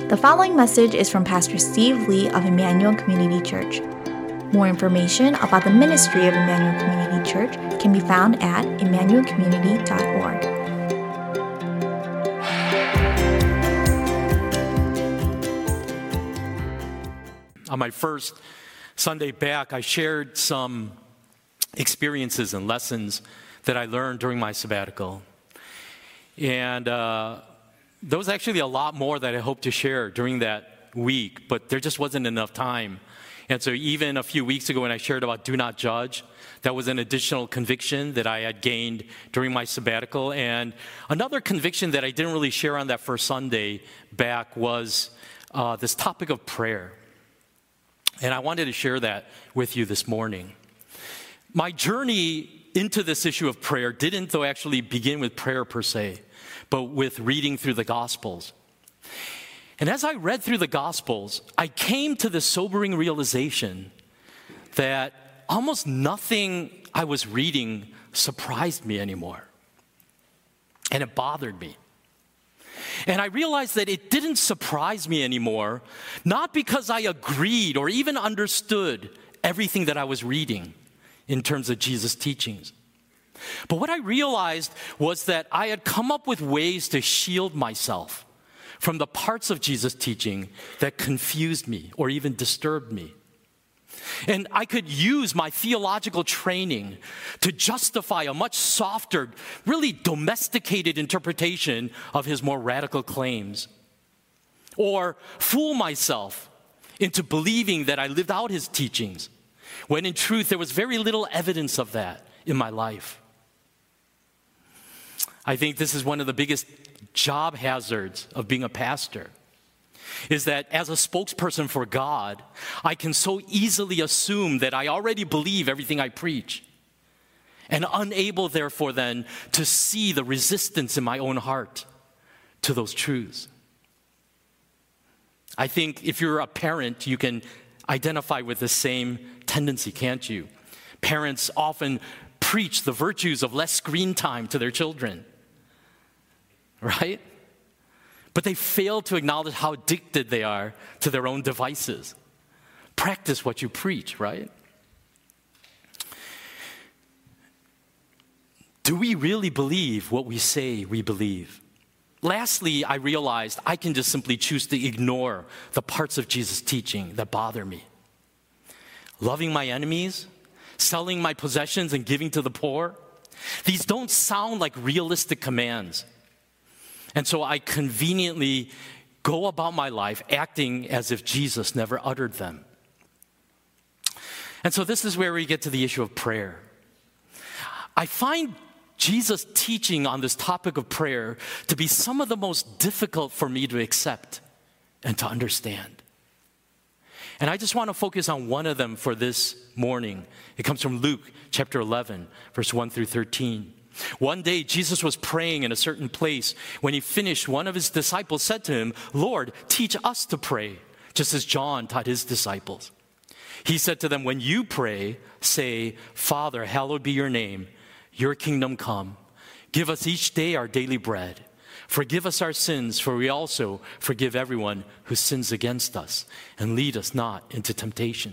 The following message is from Pastor Steve Lee of Emmanuel Community Church. More information about the ministry of Emmanuel Community Church can be found at emmanuelcommunity.org. On my first Sunday back, I shared some experiences and lessons that I learned during my sabbatical. And there was actually a lot more that I hoped to share during that week, but there just wasn't enough time. And so even a few weeks ago when I shared about do not judge, that was an additional conviction that I had gained during my sabbatical. And another conviction that I didn't really share on that first Sunday back was this topic of prayer. And I wanted to share that with you this morning. My journey into this issue of prayer didn't, though, actually begin with prayer per se, but with reading through the Gospels. And as I read through the Gospels, I came to the sobering realization that almost nothing I was reading surprised me anymore. And it bothered me. And I realized that it didn't surprise me anymore, not because I agreed or even understood everything that I was reading in terms of Jesus' teachings. But what I realized was that I had come up with ways to shield myself from the parts of Jesus' teaching that confused me or even disturbed me. And I could use my theological training to justify a much softer, really domesticated interpretation of his more radical claims. Or fool myself into believing that I lived out his teachings, when in truth there was very little evidence of that in my life. I think this is one of the biggest job hazards of being a pastor, is that as a spokesperson for God, I can so easily assume that I already believe everything I preach, and unable, therefore, then to see the resistance in my own heart to those truths. I think if you're a parent, you can identify with the same tendency, can't you? Parents often preach the virtues of less screen time to their children, right? But they fail to acknowledge how addicted they are to their own devices. Practice what you preach, right? Do we really believe what we say we believe? Lastly, I realized I can just simply choose to ignore the parts of Jesus' teaching that bother me. Loving my enemies, selling my possessions and giving to the poor, these don't sound like realistic commands. And so I conveniently go about my life acting as if Jesus never uttered them. And so this is where we get to the issue of prayer. I find Jesus' teaching on this topic of prayer to be some of the most difficult for me to accept and to understand. And I just want to focus on one of them for this morning. It comes from Luke chapter 11, verse 1 through 13. One day, Jesus was praying in a certain place. When he finished, one of his disciples said to him, "Lord, teach us to pray, just as John taught his disciples." He said to them, "When you pray, say, 'Father, hallowed be your name. Your kingdom come. Give us each day our daily bread. Forgive us our sins, for we also forgive everyone who sins against us. And lead us not into temptation.'"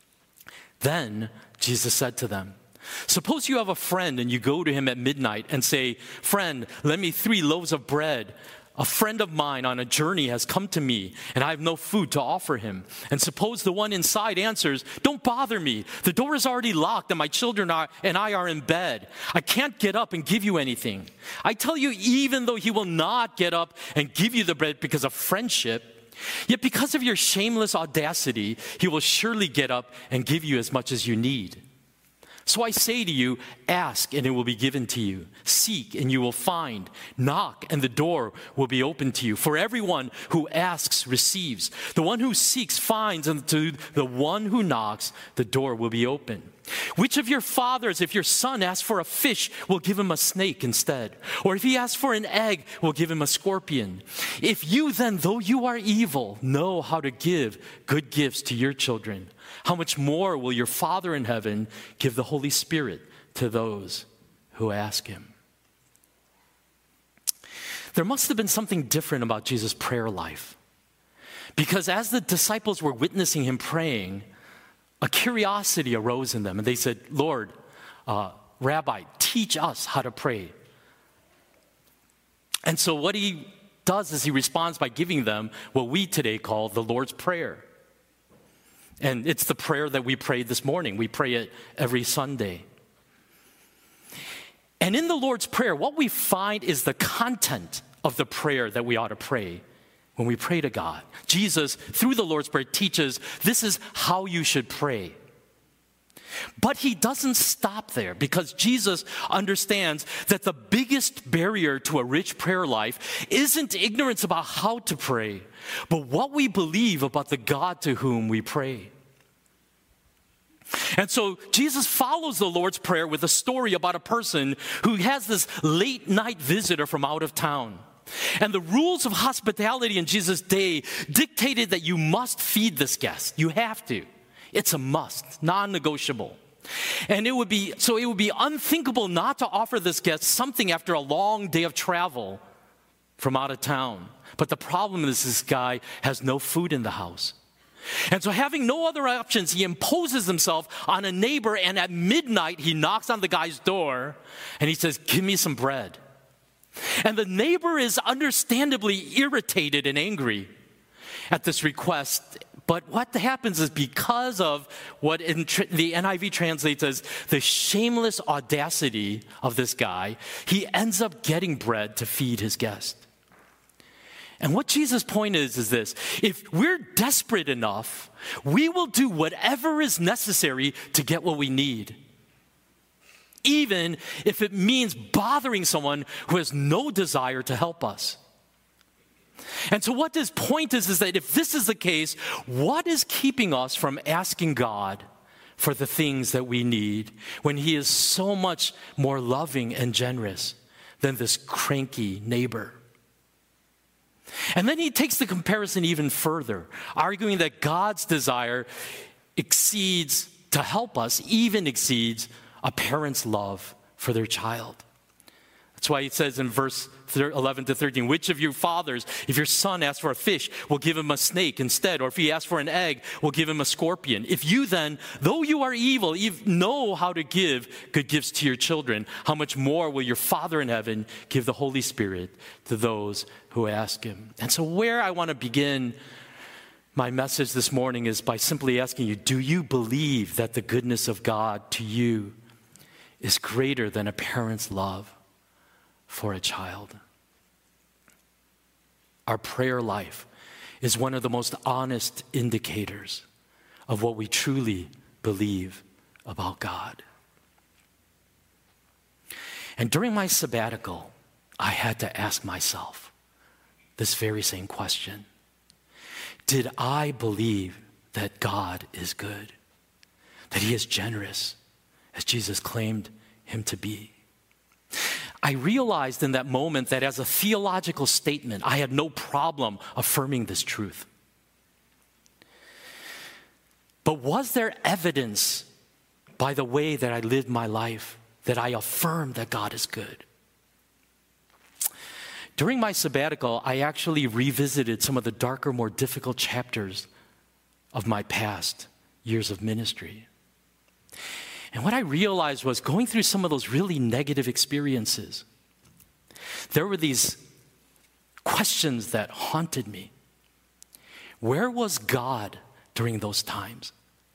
Then Jesus said to them, "Suppose you have a friend and you go to him at midnight and say, 'Friend, lend me 3 loaves of bread. A friend of mine on a journey has come to me and I have no food to offer him.' And suppose the one inside answers, 'Don't bother me. The door is already locked and my children and I are in bed. I can't get up and give you anything.' I tell you, even though he will not get up and give you the bread because of friendship, yet because of your shameless audacity, he will surely get up and give you as much as you need. So I say to you, ask and it will be given to you. Seek and you will find. Knock and the door will be opened to you. For everyone who asks receives. The one who seeks finds, and to the one who knocks, the door will be open. Which of your fathers, if your son asks for a fish, will give him a snake instead? Or if he asks for an egg, will give him a scorpion? If you then, though you are evil, know how to give good gifts to your children, how much more will your Father in heaven give the Holy Spirit to those who ask him? There must have been something different about Jesus' prayer life. Because as the disciples were witnessing him praying, a curiosity arose in them. And they said, Lord, Rabbi, teach us how to pray. And so what he does is he responds by giving them what we today call the Lord's Prayer. And it's the prayer that we prayed this morning. We pray it every Sunday. And in the Lord's Prayer, what we find is the content of the prayer that we ought to pray when we pray to God. Jesus, through the Lord's Prayer, teaches this is how you should pray. But he doesn't stop there, because Jesus understands that the biggest barrier to a rich prayer life isn't ignorance about how to pray, but what we believe about the God to whom we pray. And so Jesus follows the Lord's Prayer with a story about a person who has this late night visitor from out of town. And the rules of hospitality in Jesus' day dictated that you must feed this guest. You have to. It's a must, non-negotiable. And it would be unthinkable not to offer this guest something after a long day of travel from out of town. But the problem is this guy has no food in the house. And so having no other options, he imposes himself on a neighbor, and at midnight he knocks on the guy's door and he says, "Give me some bread." And the neighbor is understandably irritated and angry at this request. But what happens is, because of what the NIV translates as the shameless audacity of this guy, he ends up getting bread to feed his guest. And what Jesus' point is this: if we're desperate enough, we will do whatever is necessary to get what we need, even if it means bothering someone who has no desire to help us. And so what this point is that if this is the case, what is keeping us from asking God for the things that we need when he is so much more loving and generous than this cranky neighbor? And then he takes the comparison even further, arguing that God's desire to help us even exceeds a parent's love for their child. That's why it says in verse 11 to 13, which of you fathers, if your son asks for a fish, will give him a snake instead? Or if he asks for an egg, will give him a scorpion? If you then, though you are evil, know how to give good gifts to your children, how much more will your Father in heaven give the Holy Spirit to those who ask him? And so where I want to begin my message this morning is by simply asking you, do you believe that the goodness of God to you is greater than a parent's love for a child? Our prayer life is one of the most honest indicators of what we truly believe about God. And during my sabbatical, I had to ask myself this very same question. Did I believe that God is good? That he is generous, as Jesus claimed him to be? I realized in that moment that as a theological statement, I had no problem affirming this truth. But was there evidence by the way that I lived my life that I affirmed that God is good? During my sabbatical, I actually revisited some of the darker, more difficult chapters of my past years of ministry. And what I realized was, going through some of those really negative experiences, there were these questions that haunted me. Where was God during those times?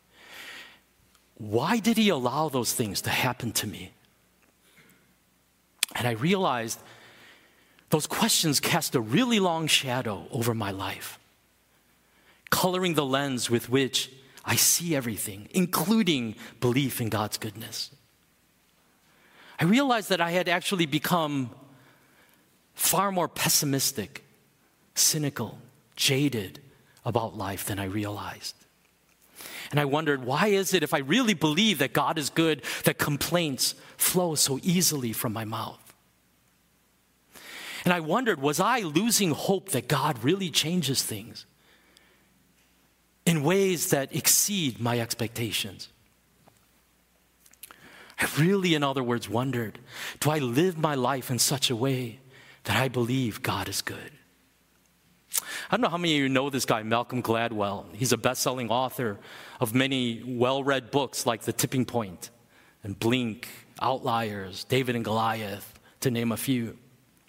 Why did he allow those things to happen to me? And I realized those questions cast a really long shadow over my life, coloring the lens with which I see everything, including belief in God's goodness. I realized that I had actually become far more pessimistic, cynical, jaded about life than I realized. And I wondered, why is it, if I really believe that God is good, that complaints flow so easily from my mouth? And I wondered, was I losing hope that God really changes things in ways that exceed my expectations? I really, in other words, wondered, do I live my life in such a way that I believe God is good? I don't know how many of you know this guy, Malcolm Gladwell. He's a best-selling author of many well-read books like The Tipping Point and Blink, Outliers, David and Goliath, to name a few.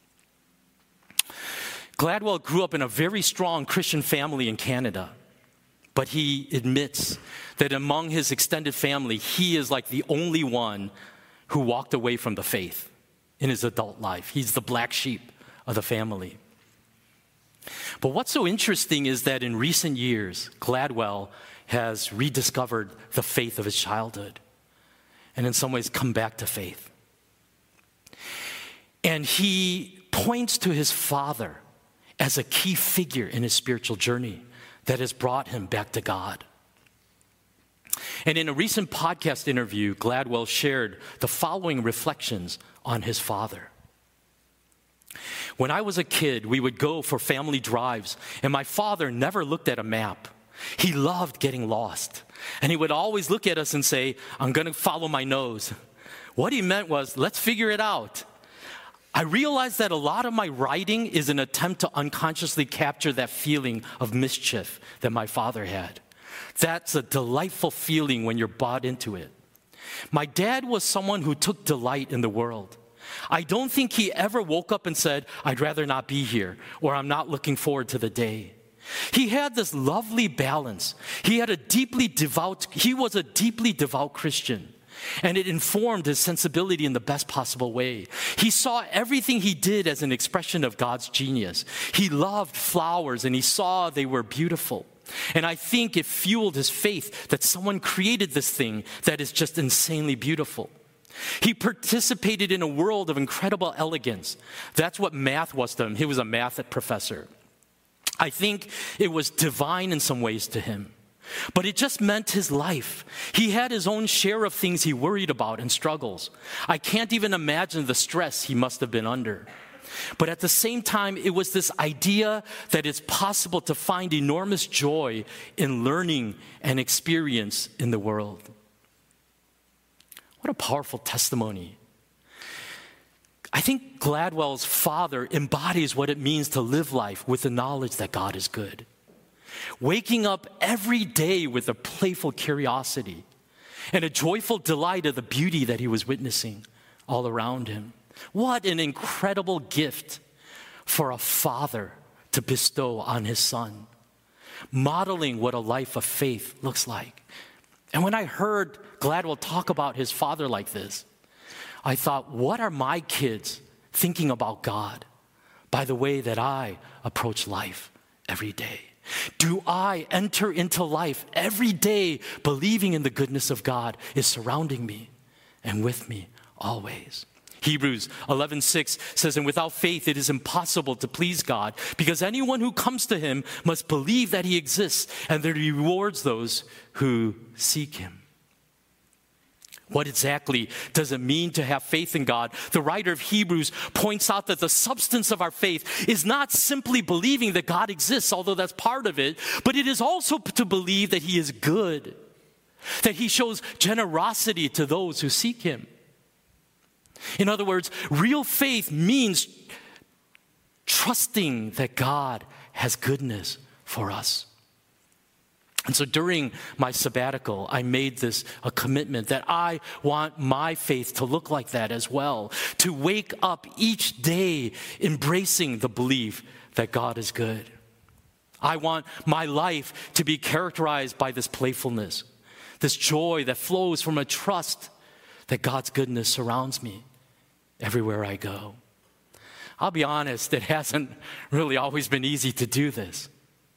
Gladwell grew up in a very strong Christian family in Canada, but he admits that among his extended family, he is like the only one who walked away from the faith in his adult life. He's the black sheep of the family. But what's so interesting is that in recent years, Gladwell has rediscovered the faith of his childhood and in some ways come back to faith. And he points to his father as a key figure in his spiritual journey that has brought him back to God. And in a recent podcast interview, Gladwell shared the following reflections on his father. When I was a kid, we would go for family drives, and my father never looked at a map. He loved getting lost. And he would always look at us and say, "I'm going to follow my nose." What he meant was, let's figure it out. I realized that a lot of my writing is an attempt to unconsciously capture that feeling of mischief that my father had. That's a delightful feeling when you're bought into it. My dad was someone who took delight in the world. I don't think he ever woke up and said, "I'd rather not be here," or "I'm not looking forward to the day." He had this lovely balance. He was a deeply devout Christian. And it informed his sensibility in the best possible way. He saw everything he did as an expression of God's genius. He loved flowers and he saw they were beautiful. And I think it fueled his faith that someone created this thing that is just insanely beautiful. He participated in a world of incredible elegance. That's what math was to him. He was a math professor. I think it was divine in some ways to him. But it just meant his life. He had his own share of things he worried about and struggles. I can't even imagine the stress he must have been under. But at the same time, it was this idea that it's possible to find enormous joy in learning and experience in the world. What a powerful testimony. I think Gladwell's father embodies what it means to live life with the knowledge that God is good. Waking up every day with a playful curiosity and a joyful delight of the beauty that he was witnessing all around him. What an incredible gift for a father to bestow on his son, modeling what a life of faith looks like. And when I heard Gladwell talk about his father like this, I thought, what are my kids thinking about God by the way that I approach life every day? Do I enter into life every day believing in the goodness of God is surrounding me and with me always? Hebrews 11:6 says, "And without faith it is impossible to please God, because anyone who comes to him must believe that he exists and that he rewards those who seek him." What exactly does it mean to have faith in God? The writer of Hebrews points out that the substance of our faith is not simply believing that God exists, although that's part of it, but it is also to believe that he is good, that he shows generosity to those who seek him. In other words, real faith means trusting that God has goodness for us. And so during my sabbatical, I made this a commitment that I want my faith to look like that as well, to wake up each day embracing the belief that God is good. I want my life to be characterized by this playfulness, this joy that flows from a trust that God's goodness surrounds me everywhere I go. I'll be honest, it hasn't really always been easy to do this.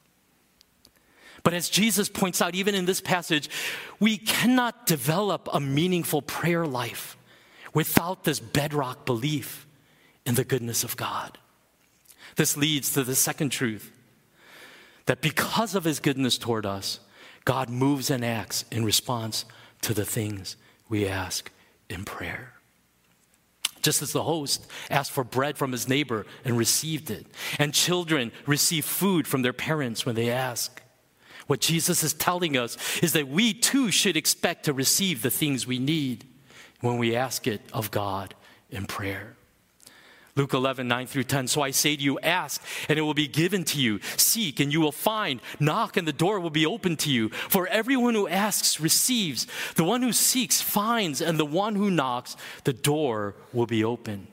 But as Jesus points out, even in this passage, we cannot develop a meaningful prayer life without this bedrock belief in the goodness of God. This leads to the second truth, that because of his goodness toward us, God moves and acts in response to the things we ask in prayer. Just as the host asked for bread from his neighbor and received it, and children receive food from their parents when they ask, what Jesus is telling us is that we too should expect to receive the things we need when we ask it of God in prayer. Luke 11, 9 through 10. So I say to you, ask, and it will be given to you. Seek, and you will find. Knock, and the door will be opened to you. For everyone who asks receives. The one who seeks finds, and the one who knocks, the door will be open.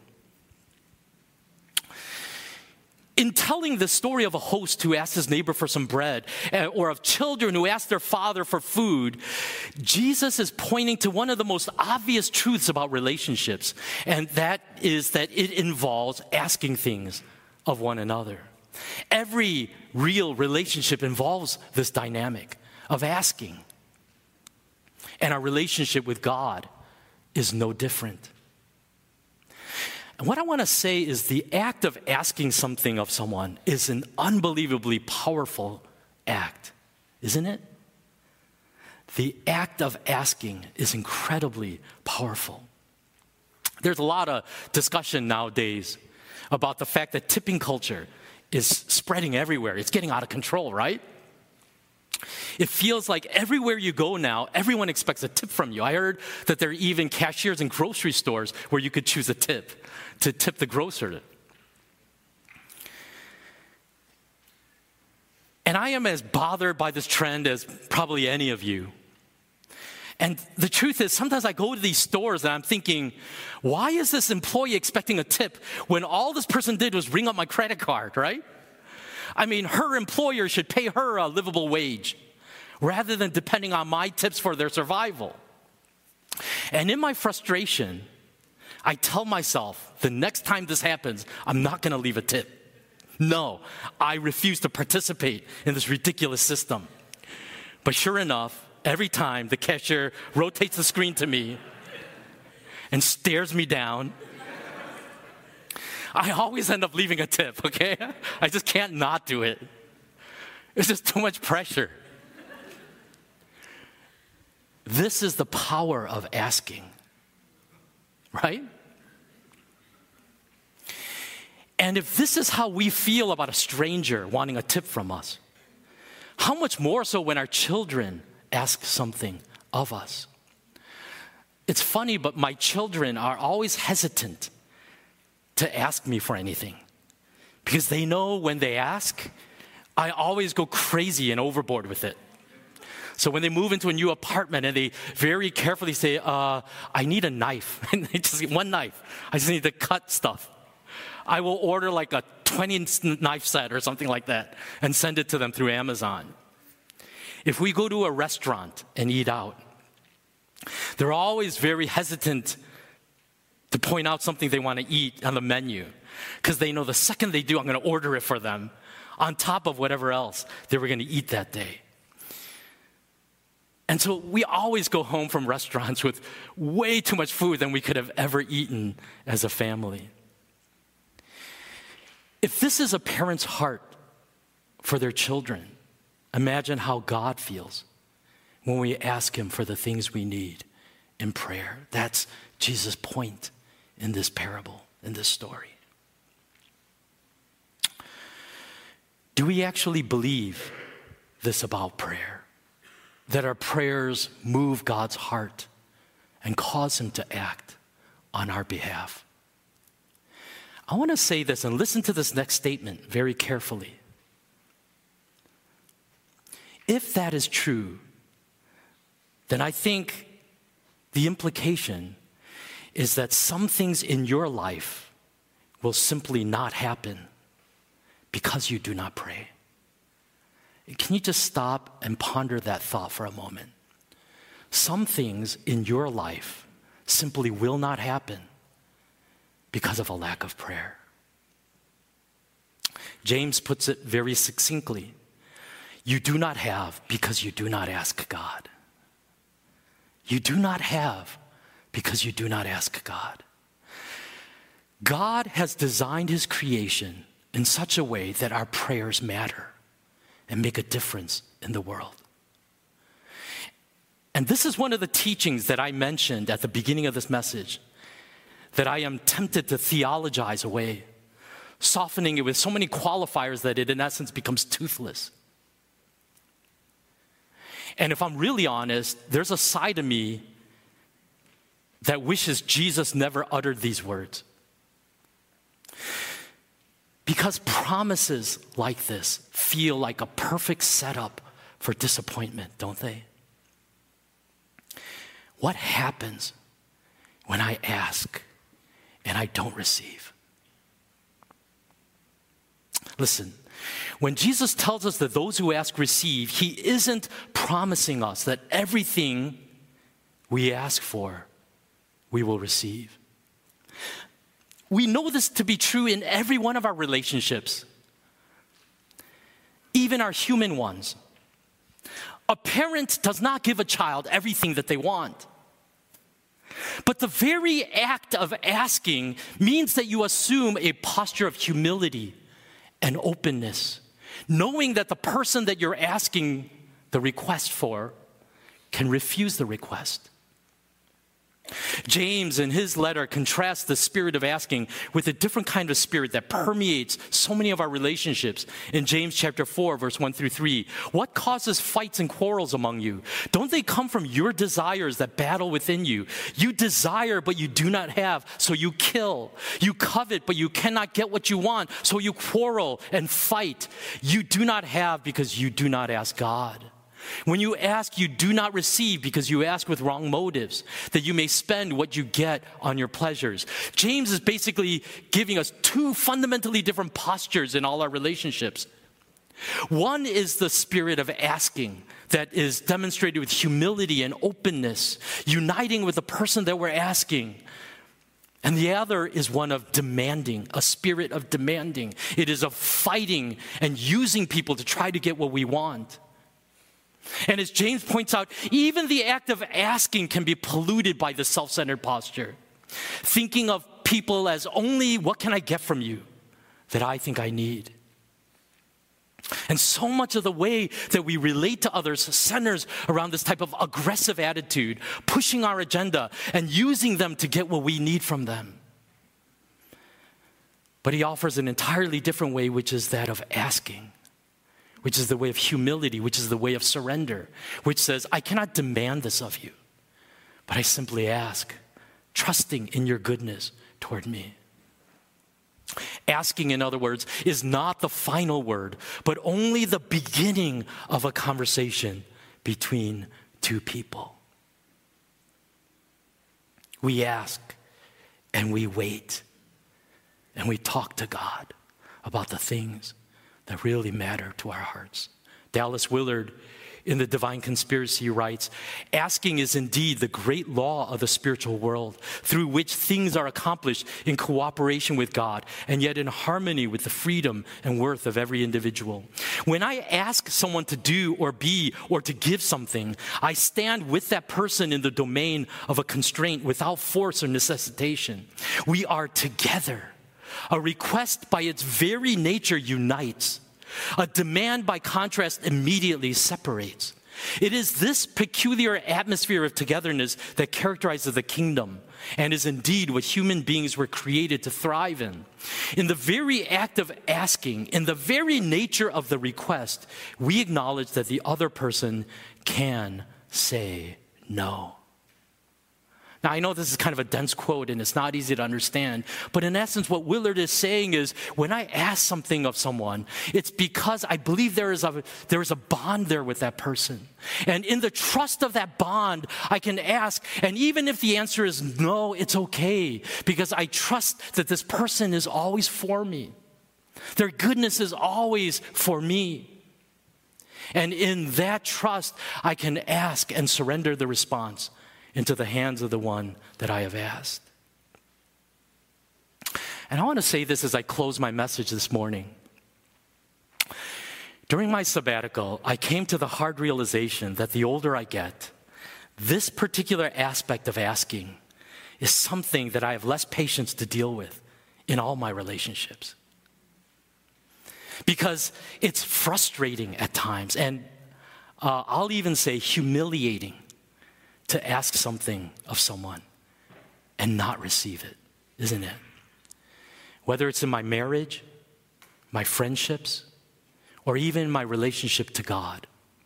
In telling the story of a host who asked his neighbor for some bread, or of children who asked their father for food, Jesus is pointing to one of the most obvious truths about relationships, and that is that it involves asking things of one another. Every real relationship involves this dynamic of asking. And our relationship with God is no different. And what I want to say is the act of asking something of someone is an unbelievably powerful act, isn't it? The act of asking is incredibly powerful. There's a lot of discussion nowadays about the fact that tipping culture is spreading everywhere. It's getting out of control, right? It feels like everywhere you go now, everyone expects a tip from you. I heard that there are even cashiers in grocery stores where you could choose a tip to tip the grocer. And I am as bothered by this trend as probably any of you. And the truth is, sometimes I go to these stores and I'm thinking, why is this employee expecting a tip when all this person did was ring up my credit card, right? I mean, her employer should pay her a livable wage rather than depending on my tips for their survival. And in my frustration, I tell myself, the next time this happens, I'm not going to leave a tip. No, I refuse to participate in this ridiculous system. But sure enough, every time the cashier rotates the screen to me and stares me down, I always end up leaving a tip, okay? I just can't not do it. It's just too much pressure. This is the power of asking, right? And if this is how we feel about a stranger wanting a tip from us, how much more so when our children ask something of us? It's funny, but my children are always hesitant to ask me for anything because they know when they ask, I always go crazy and overboard with it. So when they move into a new apartment and they very carefully say, I need a knife, and they just get one knife. I just need to cut stuff. I will order like a 20 knife set or something like that and send it to them through Amazon. If we go to a restaurant and eat out, they're always very hesitant to point out something they want to eat on the menu because they know the second they do, I'm going to order it for them on top of whatever else they were going to eat that day. And so we always go home from restaurants with way too much food than we could have ever eaten as a family. If this is a parent's heart for their children, imagine how God feels when we ask Him for the things we need in prayer. That's Jesus' point in this parable, in this story. Do we actually believe this about prayer? That our prayers move God's heart and cause Him to act on our behalf? I want to say this and listen to this next statement very carefully. If that is true, then I think the implication is that some things in your life will simply not happen because you do not pray. Can you just stop and ponder that thought for a moment? Some things in your life simply will not happen because of a lack of prayer. James puts it very succinctly. You do not have because you do not ask God. You do not have because you do not ask God. God has designed His creation in such a way that our prayers matter and make a difference in the world. And this is one of the teachings that I mentioned at the beginning of this message that I am tempted to theologize away, softening it with so many qualifiers that it in essence becomes toothless. And if I'm really honest, there's a side of me that wishes Jesus never uttered these words. Because promises like this feel like a perfect setup for disappointment, don't they? What happens when I ask and I don't receive? Listen, when Jesus tells us that those who ask receive, he isn't promising us that everything we ask for, we will receive. We know this to be true in every one of our relationships, even our human ones. A parent does not give a child everything that they want. But the very act of asking means that you assume a posture of humility and openness, knowing that the person that you're asking the request for can refuse the request. James, in his letter, contrasts the spirit of asking with a different kind of spirit that permeates so many of our relationships. In James chapter 4, verse 1 through 3, what causes fights and quarrels among you? Don't they come from your desires that battle within you? You desire, but you do not have, so you kill. You covet, but you cannot get what you want, so you quarrel and fight. You do not have because you do not ask God. When you ask, you do not receive because you ask with wrong motives, that you may spend what you get on your pleasures. James is basically giving us two fundamentally different postures in all our relationships. One is the spirit of asking that is demonstrated with humility and openness, uniting with the person that we're asking. And the other is one of demanding, a spirit of demanding. It is of fighting and using people to try to get what we want. And as James points out, even the act of asking can be polluted by the self-centered posture. Thinking of people as only, what can I get from you that I think I need? And so much of the way that we relate to others centers around this type of aggressive attitude, pushing our agenda and using them to get what we need from them. But he offers an entirely different way, which is that of asking, which is the way of humility, which is the way of surrender, which says, I cannot demand this of you, but I simply ask, trusting in your goodness toward me. Asking, in other words, is not the final word, but only the beginning of a conversation between two people. We ask and we wait and we talk to God about the things that really matter to our hearts. Dallas Willard, in The Divine Conspiracy, writes, asking is indeed the great law of the spiritual world, through which things are accomplished in cooperation with God, and yet in harmony with the freedom and worth of every individual. When I ask someone to do or be or to give something, I stand with that person in the domain of a constraint without force or necessitation. We are together. A request by its very nature unites. A demand by contrast immediately separates. It is this peculiar atmosphere of togetherness that characterizes the kingdom and is indeed what human beings were created to thrive in. In the very act of asking, in the very nature of the request, we acknowledge that the other person can say no. Now, I know this is kind of a dense quote and it's not easy to understand, but in essence, what Willard is saying is when I ask something of someone, it's because I believe there is a bond there with that person. And in the trust of that bond, I can ask, and even if the answer is no, it's okay, because I trust that this person is always for me. Their goodness is always for me. And in that trust, I can ask and surrender the response into the hands of the one that I have asked. And I want to say this as I close my message this morning. During my sabbatical, I came to the hard realization that the older I get, this particular aspect of asking is something that I have less patience to deal with in all my relationships. Because it's frustrating at times, and I'll even say humiliating to ask something of someone and not receive it, isn't it? Whether it's in my marriage, my friendships, or even my relationship to God.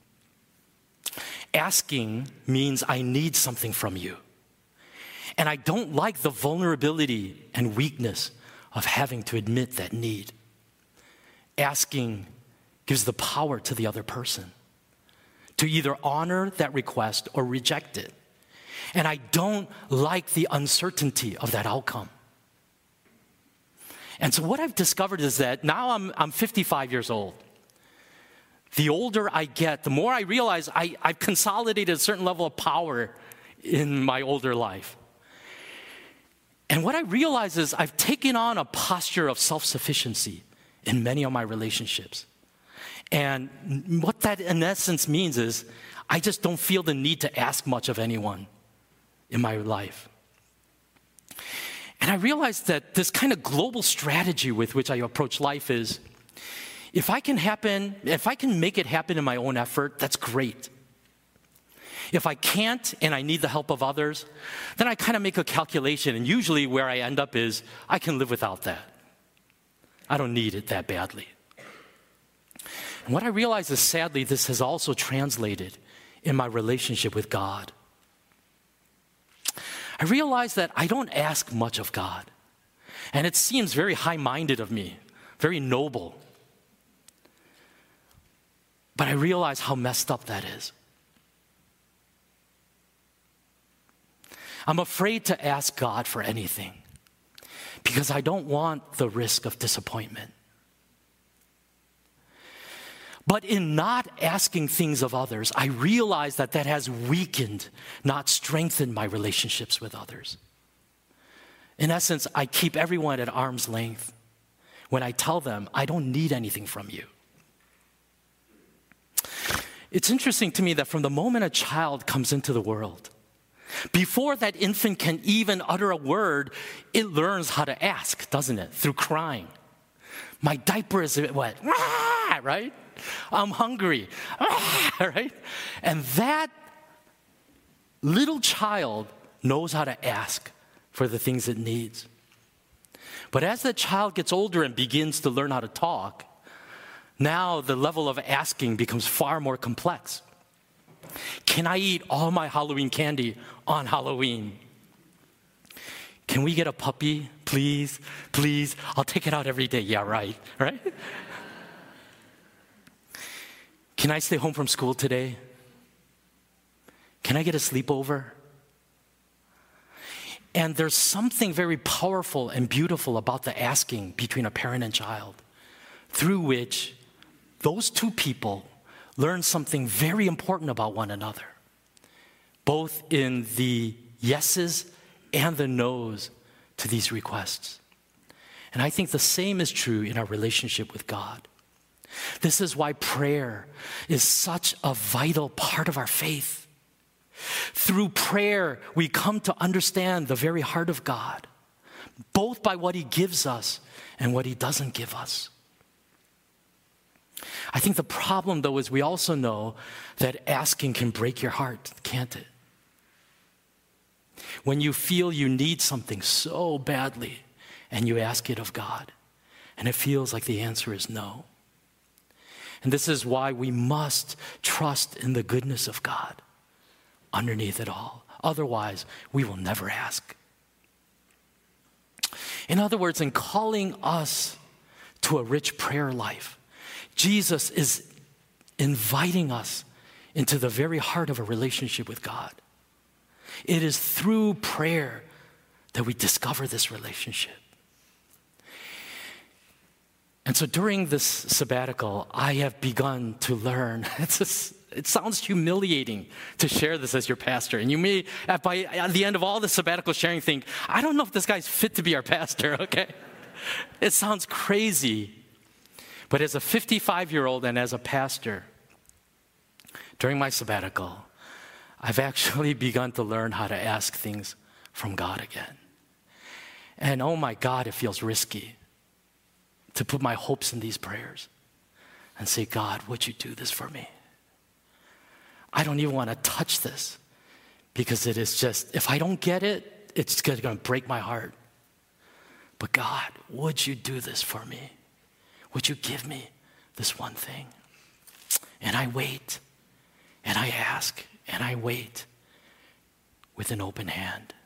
Asking means I need something from you. And I don't like the vulnerability and weakness of having to admit that need. Asking gives the power to the other person to either honor that request or reject it. And I don't like the uncertainty of that outcome. And so what I've discovered is that now I'm 55 years old. The older I get, the more I realize I've consolidated a certain level of power in my older life. And what I realize is I've taken on a posture of self-sufficiency in many of my relationships. And what that in essence means is I just don't feel the need to ask much of anyone in my life. And I realized that this kind of global strategy with which I approach life is, if I can make it happen in my own effort, that's great. If I can't and I need the help of others, then I kind of make a calculation, and usually where I end up is I can live without that. I don't need it that badly. And what I realize is, sadly, this has also translated in my relationship with God. I realize that I don't ask much of God. And it seems very high-minded of me, very noble. But I realize how messed up that is. I'm afraid to ask God for anything because I don't want the risk of disappointment. But in not asking things of others, I realize that has weakened, not strengthened my relationships with others. In essence, I keep everyone at arm's length when I tell them, I don't need anything from you. It's interesting to me that from the moment a child comes into the world, before that infant can even utter a word, it learns how to ask, doesn't it? Through crying. My diaper is wet, right? I'm hungry, right? And that little child knows how to ask for the things it needs. But as the child gets older and begins to learn how to talk, now the level of asking becomes far more complex. Can I eat all my Halloween candy on Halloween? Can we get a puppy, please? Please, I'll take it out every day. Yeah, right? Can I stay home from school today? Can I get a sleepover? And there's something very powerful and beautiful about the asking between a parent and child, through which those two people learn something very important about one another, both in the yeses and the no's to these requests. And I think the same is true in our relationship with God. This is why prayer is such a vital part of our faith. Through prayer, we come to understand the very heart of God, both by what He gives us and what He doesn't give us. I think the problem, though, is we also know that asking can break your heart, can't it? When you feel you need something so badly and you ask it of God, and it feels like the answer is no. And this is why we must trust in the goodness of God underneath it all. Otherwise, we will never ask. In other words, in calling us to a rich prayer life, Jesus is inviting us into the very heart of a relationship with God. It is through prayer that we discover this relationship. And so during this sabbatical, I have begun to learn. It sounds humiliating to share this as your pastor. And you may, at the end of all the sabbatical sharing, think, I don't know if this guy's fit to be our pastor, okay? It sounds crazy. But as a 55-year-old and as a pastor, during my sabbatical, I've actually begun to learn how to ask things from God again. And oh my God, it feels risky to put my hopes in these prayers and say, God, would you do this for me? I don't even want to touch this because it is just, if I don't get it, it's going to break my heart. But God, would you do this for me? Would you give me this one thing? And I wait, and I ask, and I wait with an open hand.